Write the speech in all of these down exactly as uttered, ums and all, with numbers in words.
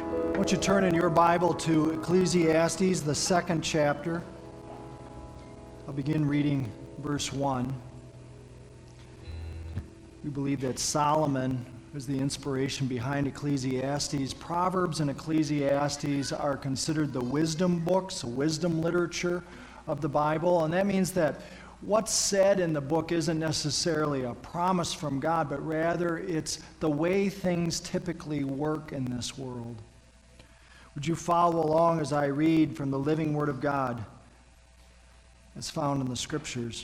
I want you to turn in your Bible to Ecclesiastes, the second chapter. I'll begin reading verse one. We believe that Solomon was the inspiration behind Ecclesiastes. Proverbs and Ecclesiastes are considered the wisdom books, wisdom literature of the Bible, and that means that what's said in the book isn't necessarily a promise from God, but rather it's the way things typically work in this world. Would you follow along as I read from the living Word of God as found in the Scriptures?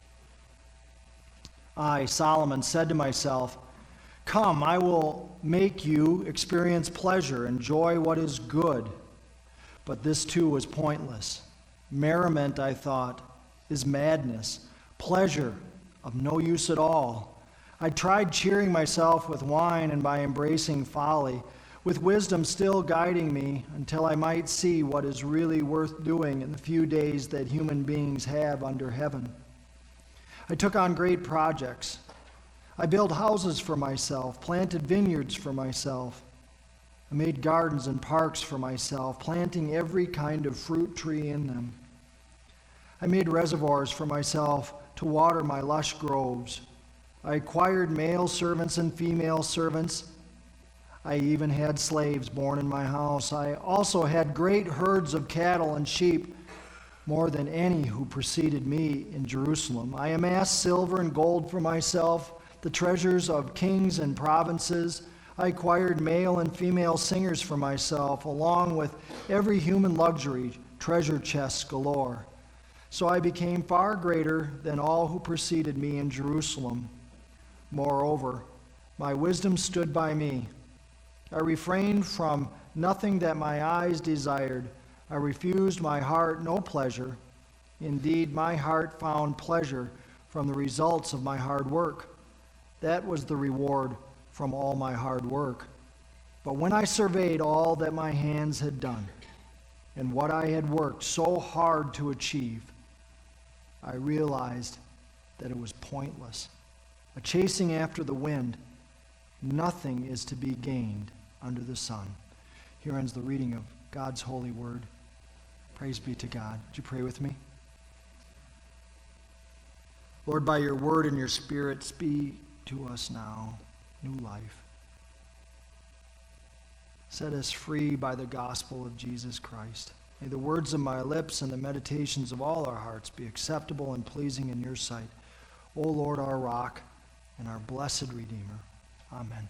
I, Solomon, said to myself, "Come, I will make you experience pleasure, enjoy what is good." But this too was pointless. Merriment, I thought, is madness, pleasure of no use at all. I tried cheering myself with wine and by embracing folly, with wisdom still guiding me until I might see what is really worth doing in the few days that human beings have under heaven. I took on great projects. I built houses for myself, planted vineyards for myself. I made gardens and parks for myself, planting every kind of fruit tree in them. I made reservoirs for myself to water my lush groves. I acquired male servants and female servants. I even had slaves born in my house. I also had great herds of cattle and sheep, more than any who preceded me in Jerusalem. I amassed silver and gold for myself, the treasures of kings and provinces. I acquired male and female singers for myself, along with every human luxury, treasure chests galore. So I became far greater than all who preceded me in Jerusalem. Moreover, my wisdom stood by me. I refrained from nothing that my eyes desired. I refused my heart no pleasure. Indeed, my heart found pleasure from the results of my hard work. That was the reward from all my hard work. But when I surveyed all that my hands had done and what I had worked so hard to achieve, I realized that it was pointless. A chasing after the wind, nothing is to be gained under the sun. Here ends the reading of God's holy word. Praise be to God. Would you pray with me? Lord, by your word and your spirit, speak to us now new life. Set us free by the gospel of Jesus Christ. May the words of my lips and the meditations of all our hearts be acceptable and pleasing in your sight, O Lord, our rock and our blessed Redeemer. Amen.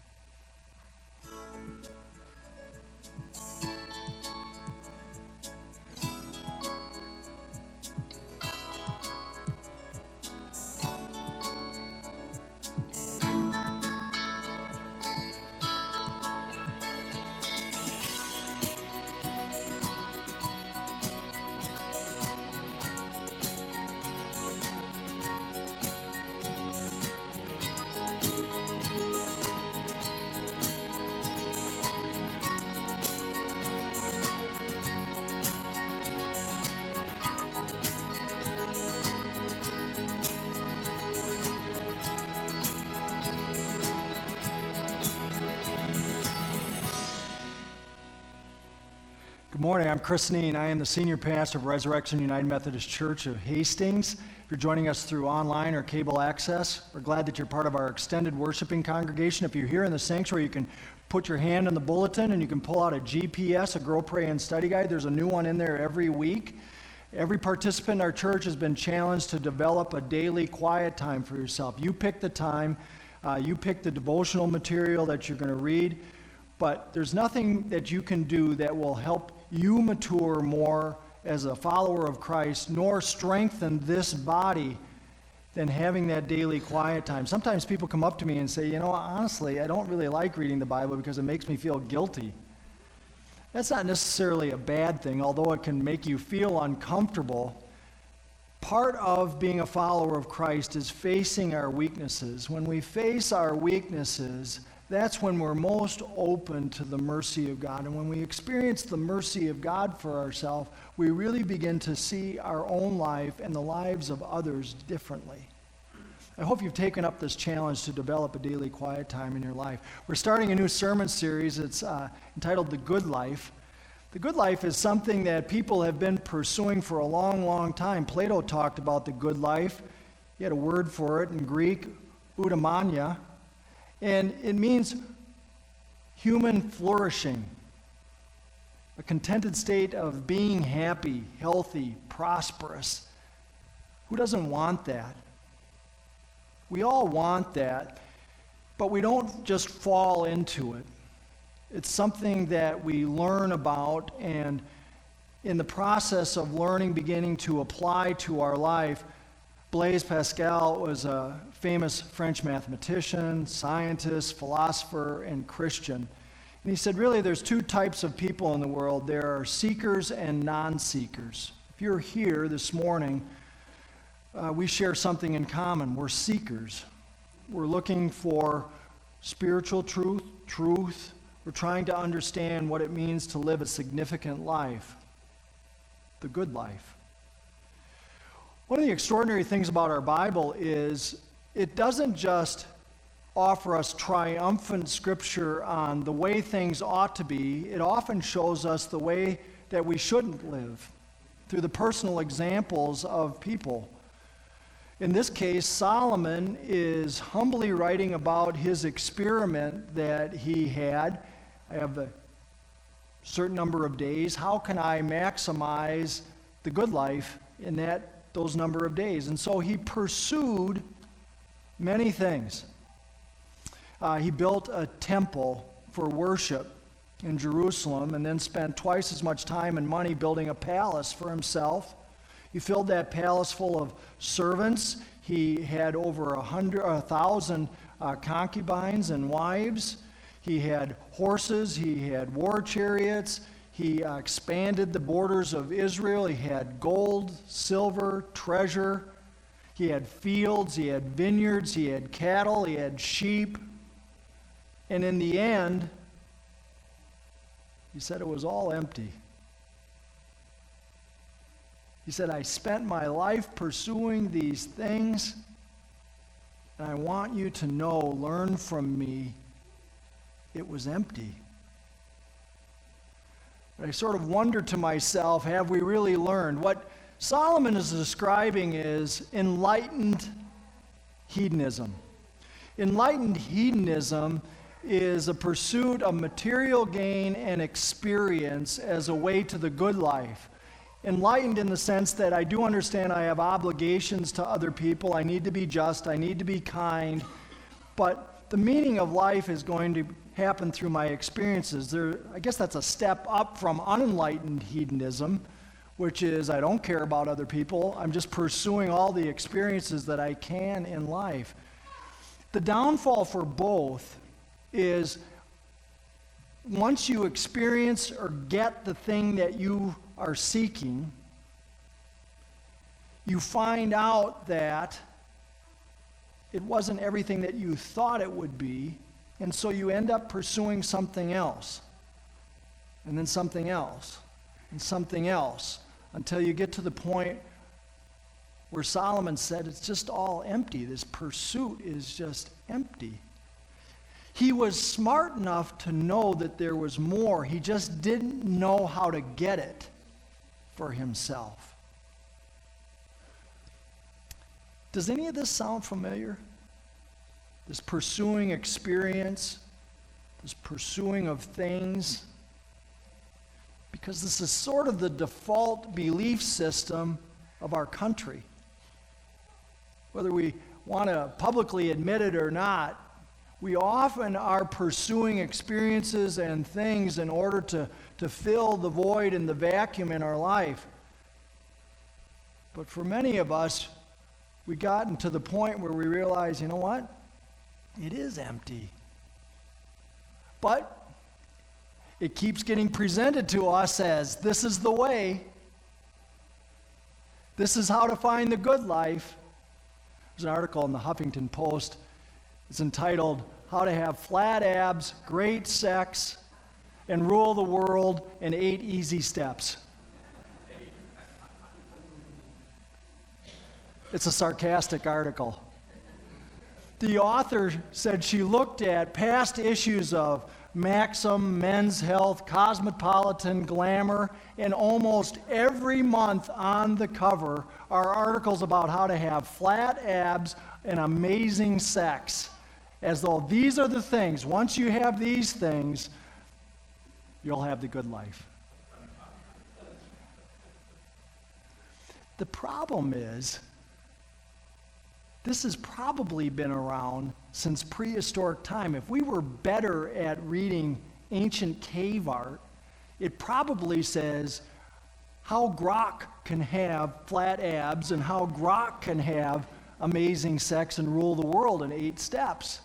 Good morning, I'm Chris Neen. I am the senior pastor of Resurrection United Methodist Church of Hastings. If you're joining us through online or cable access, we're glad that you're part of our extended worshiping congregation. If you're here in the sanctuary, you can put your hand in the bulletin and you can pull out a G P S, a Grow, Pray, and Study Guide. There's a new one in there every week. Every participant in our church has been challenged to develop a daily quiet time for yourself. You pick the time, uh, you pick the devotional material that you're going to read, but there's nothing that you can do that will help you mature more as a follower of Christ, nor strengthen this body than having that daily quiet time. Sometimes people come up to me and say, you know, honestly, I don't really like reading the Bible because it makes me feel guilty. That's not necessarily a bad thing, although it can make you feel uncomfortable. Part of being a follower of Christ is facing our weaknesses. When we face our weaknesses, that's when we're most open to the mercy of God. And when we experience the mercy of God for ourselves, we really begin to see our own life and the lives of others differently. I hope you've taken up this challenge to develop a daily quiet time in your life. We're starting a new sermon series. It's uh, entitled The Good Life. The good life is something that people have been pursuing for a long, long time. Plato talked about the good life. He had a word for it in Greek, eudaimonia, and it means human flourishing, a contented state of being happy, healthy, prosperous. Who doesn't want that? We all want that, but we don't just fall into it. It's something that we learn about, and in the process of learning, beginning to apply to our life. Blaise Pascal was a famous French mathematician, scientist, philosopher, and Christian. And he said, really, there's two types of people in the world. There are seekers and non-seekers. If you're here this morning, uh, we share something in common. We're seekers. We're looking for spiritual truth, truth. We're trying to understand what it means to live a significant life, the good life. One of the extraordinary things about our Bible is it doesn't just offer us triumphant scripture on the way things ought to be. It often shows us the way that we shouldn't live through the personal examples of people. In this case, Solomon is humbly writing about his experiment that he had. I have a certain number of days. How can I maximize the good life in that those number of days? And so he pursued many things. Uh, he built a temple for worship in Jerusalem and then spent twice as much time and money building a palace for himself. He filled that palace full of servants. He had over a hundred, a thousand uh, concubines and wives. He had horses. He had war chariots. He uh, expanded the borders of Israel. He had gold, silver, treasure. He had fields. He had vineyards. He had cattle. He had sheep. And in the end, he said it was all empty. He said, I spent my life pursuing these things, and I want you to know, learn from me, it was empty. But I sort of wonder to myself, have we really learned? What Solomon is describing is enlightened hedonism. Enlightened hedonism is a pursuit of material gain and experience as a way to the good life. Enlightened in the sense that I do understand I have obligations to other people. I need to be just. I need to be kind. But the meaning of life is going to happen through my experiences. There, I guess that's a step up from unenlightened hedonism, which is I don't care about other people. I'm just pursuing all the experiences that I can in life. The downfall for both is once you experience or get the thing that you are seeking, you find out that it wasn't everything that you thought it would be, and so you end up pursuing something else, and then something else, and something else, until you get to the point where Solomon said it's just all empty. This pursuit is just empty. He was smart enough to know that there was more. He just didn't know how to get it for himself. Does any of this sound familiar? This pursuing experience, this pursuing of things? Because this is sort of the default belief system of our country. Whether we want to publicly admit it or not, we often are pursuing experiences and things in order to, to fill the void and the vacuum in our life. But for many of us, we've gotten to the point where we realize, you know what? It is empty. But it keeps getting presented to us as this is the way. This is how to find the good life. There's an article in the Huffington Post. It's entitled, How to Have Flat Abs, Great Sex, and Rule the World in Eight Easy Steps. It's a sarcastic article. the author said she looked at past issues of Maxim, Men's Health, Cosmopolitan, Glamour, and almost every month on the cover are articles about how to have flat abs and amazing sex. As though these are the things, once you have these things, you'll have the good life. The problem is, this has probably been around since prehistoric time. If we were better at reading ancient cave art, it probably says how Grok can have flat abs and how Grok can have amazing sex and rule the world in eight steps.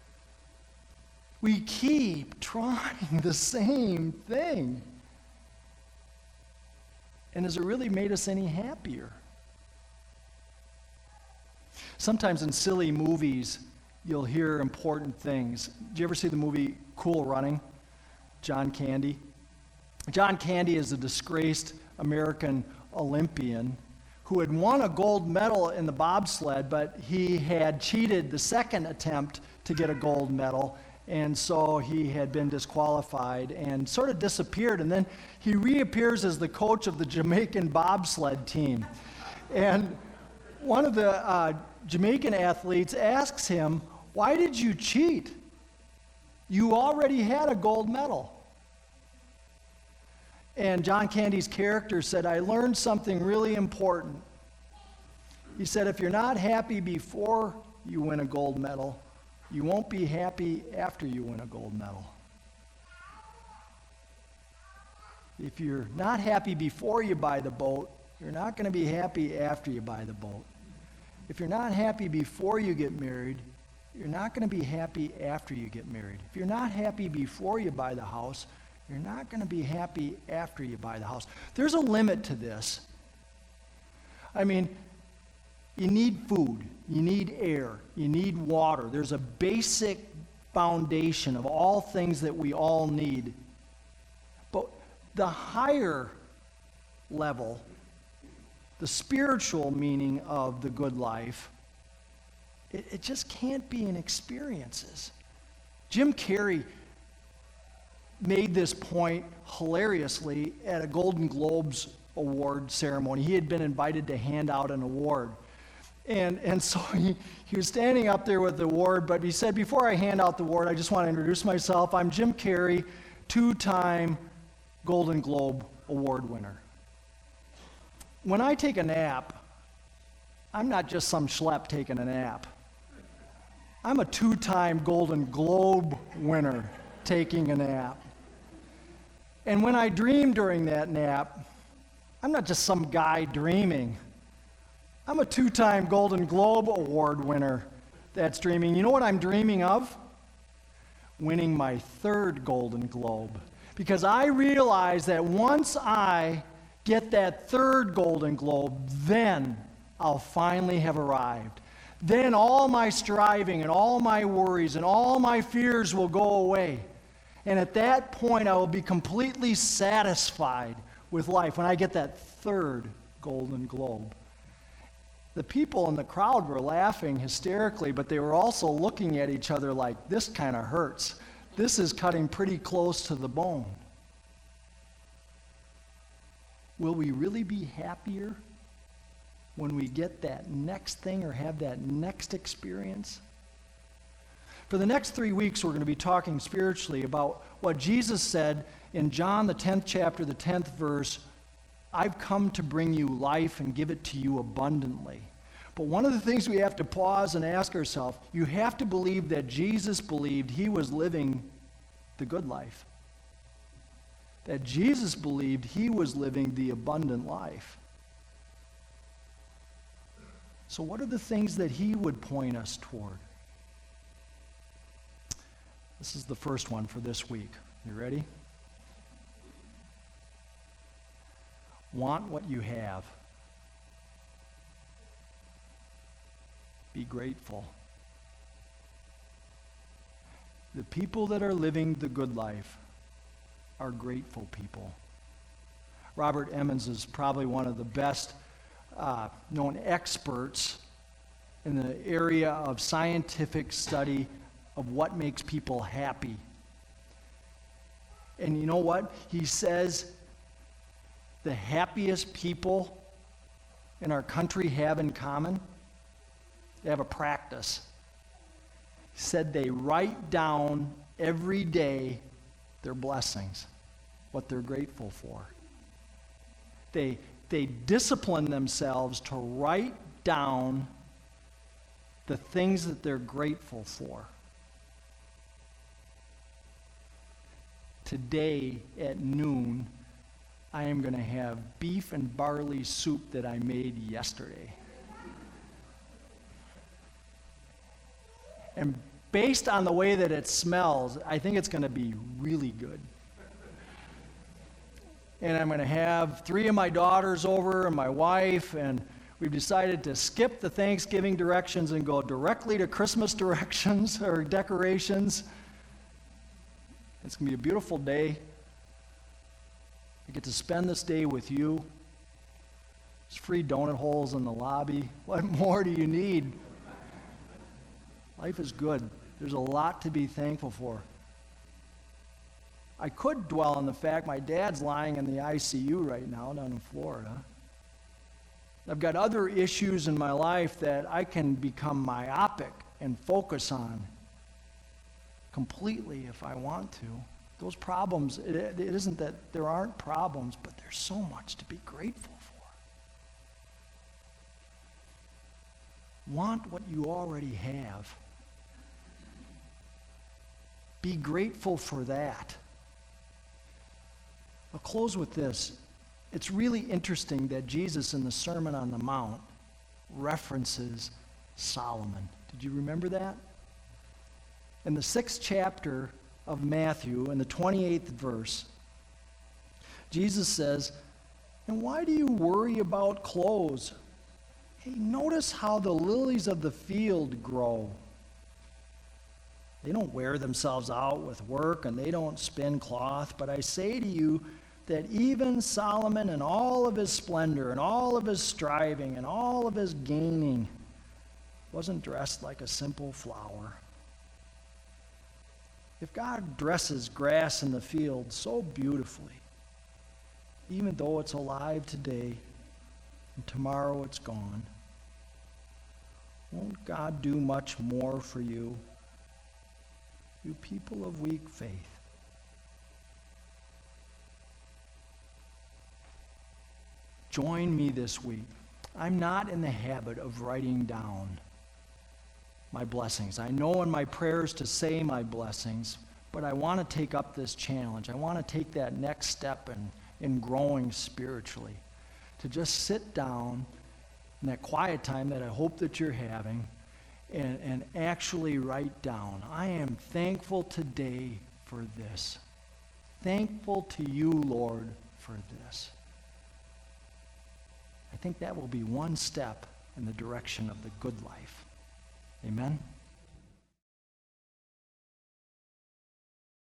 We keep trying the same thing. And has it really made us any happier? Sometimes in silly movies, you'll hear important things. Did you ever see the movie Cool Running? John Candy. John Candy is a disgraced American Olympian who had won a gold medal in the bobsled, but he had cheated the second attempt to get a gold medal, and so he had been disqualified and sort of disappeared. And then he reappears as the coach of the Jamaican bobsled team. And one of the uh, Jamaican athletes asks him, "Why did you cheat? You already had a gold medal." And John Candy's character said, "I learned something really important." He said, "If you're not happy before you win a gold medal, you won't be happy after you win a gold medal. If you're not happy before you buy the boat, you're not going to be happy after you buy the boat. If you're not happy before you get married, you're not going to be happy after you get married. If you're not happy before you buy the house, you're not going to be happy after you buy the house." There's a limit to this. I mean, you need food, you need air, you need water. There's a basic foundation of all things that we all need. But the higher level, the spiritual meaning of the good life, it, it just can't be in experiences. Jim Carrey made this point hilariously at a Golden Globes award ceremony. He had been invited to hand out an award. And and so he, he was standing up there with the award, but he said, "Before I hand out the award, I just want to introduce myself. I'm Jim Carrey, two-time Golden Globe Award winner. When I take a nap, I'm not just some schlep taking a nap. I'm a two-time Golden Globe winner taking a nap. And when I dream during that nap, I'm not just some guy dreaming. I'm a two-time Golden Globe Award winner that's dreaming. You know what I'm dreaming of? Winning my third Golden Globe. Because I realize that once I get that third Golden Globe, then I'll finally have arrived. Then all my striving and all my worries and all my fears will go away. And at that point, I will be completely satisfied with life when I get that third Golden Globe." The people in the crowd were laughing hysterically, but they were also looking at each other like, "This kind of hurts. This is cutting pretty close to the bone." Will we really be happier when we get that next thing or have that next experience? For the next three weeks, we're going to be talking spiritually about what Jesus said in John, the tenth chapter, the tenth verse, "I've come to bring you life and give it to you abundantly." But one of the things we have to pause and ask ourselves, you have to believe that Jesus believed he was living the good life. That Jesus believed he was living the abundant life. So what are the things that he would point us toward? This is the first one for this week. You ready? Want what you have. Be grateful. The people that are living the good life are grateful people. Robert Emmons is probably one of the best uh, known experts in the area of scientific study of what makes people happy. And you know what? He says the happiest people in our country have in common, they have a practice. He said they write down every day their blessings, what they're grateful for. They, they discipline themselves to write down the things that they're grateful for. Today at noon, I am going to have beef and barley soup that I made yesterday. And based on the way that it smells, I think it's going to be really good. And I'm going to have three of my daughters over and my wife, and we've decided to skip the Thanksgiving directions and go directly to Christmas directions or decorations. It's going to be a beautiful day. I get to spend this day with you. There's free donut holes in the lobby. What more do you need? Life is good. There's a lot to be thankful for. I could dwell on the fact my dad's lying in the I C U right now down in Florida. I've got other issues in my life that I can become myopic and focus on completely if I want to. Those problems, it, it isn't that there aren't problems, but there's so much to be grateful for. Want what you already have. Be grateful for that. I'll close with this. It's really interesting that Jesus in the Sermon on the Mount references Solomon. Did you remember that? In the sixth chapter of Matthew, in the twenty-eighth verse, Jesus says, "And why do you worry about clothes? Hey, notice how the lilies of the field grow. They don't wear themselves out with work, and they don't spin cloth. But I say to you that even Solomon in all of his splendor and all of his striving and all of his gaining wasn't dressed like a simple flower." If God dresses grass in the field so beautifully, even though it's alive today and tomorrow it's gone, won't God do much more for you? You people of weak faith. Join me this week. I'm not in the habit of writing down my blessings. I know in my prayers to say my blessings, but I want to take up this challenge. I want to take that next step in, in growing spiritually. To just sit down in that quiet time that I hope that you're having and, and actually write down, I am thankful today for this. Thankful to you, Lord, for this. I think that will be one step in the direction of the good life. Amen?